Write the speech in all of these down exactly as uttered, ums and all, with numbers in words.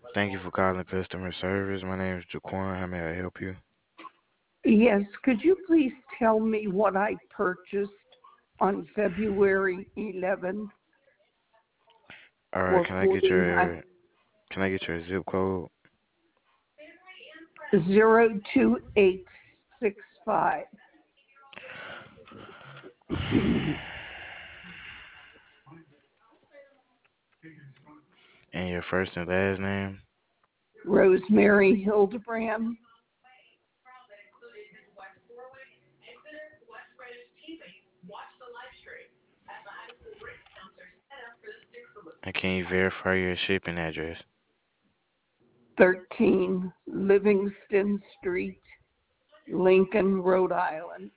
Thank you for calling customer service. My name is Jaquan. How may I help you? Yes, could you please tell me what I purchased on February eleventh All right, for can I get forty-nine your can I get your zip code zero two eight six five? and your first and last name? Rosemary Hildebrand. And can you verify your shipping address? thirteen Livingston Street, Lincoln, Rhode Island.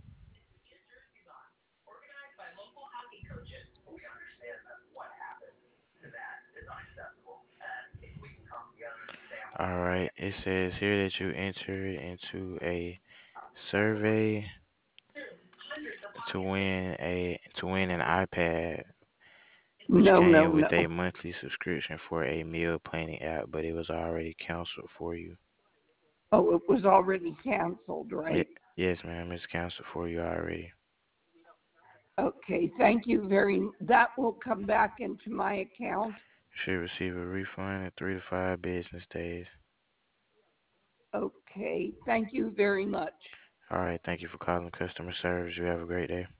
All right. It says here that you entered into a survey to win a to win an iPad, which No, no, came with a no. monthly subscription for a meal planning app, but it was already canceled for you. Oh, it was already canceled, Ye- right? yes, ma'am. It's canceled for you already. Okay, thank you very That will come back into my account. You should receive a refund in three to five business days. Okay, thank you very much. All right. Thank you for calling customer service. You have a great day.